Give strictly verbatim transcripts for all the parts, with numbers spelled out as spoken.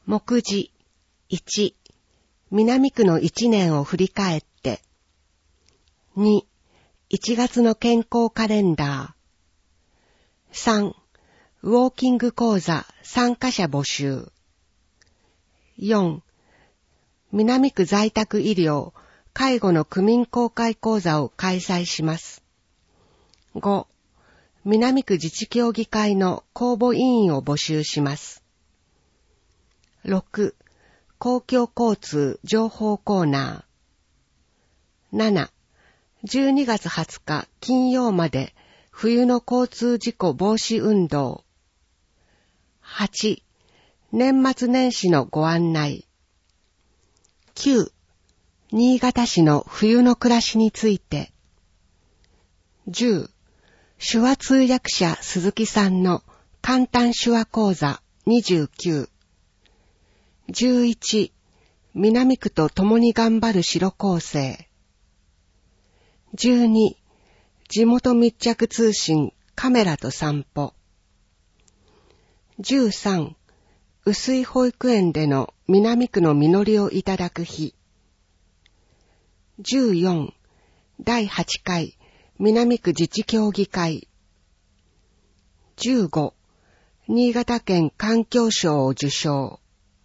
目次いち、南区のいちねんを振り返って。に、いちがつの健康カレンダー。さん、ウォーキング講座参加者募集。よん、南区在宅医療介護の区民公開講座を開催します。ご、南区自治協議会の公募委員を募集します。ろく、公共交通情報コーナー。なな、じゅうにがつはつか金曜まで冬の交通事故防止運動。はち、年末年始のご案内。きゅう、新潟市の冬の暮らしについて。じゅう、手話通訳者鈴木さんの簡単手話講座にじゅうきゅう。じゅういち、南区と共に頑張る白高生。じゅうに、地元密着通信カメラと散歩。じゅうさん、薄井保育園での南区の実りをいただく日。じゅうよん、だいはちかい南区自治協議会。じゅうご、新潟県環境賞を受賞。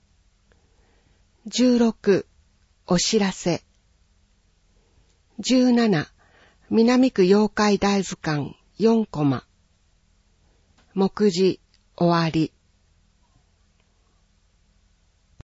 じゅうろく、お知らせ。じゅうなな、南区妖怪大図鑑よんコマ。目次終わり。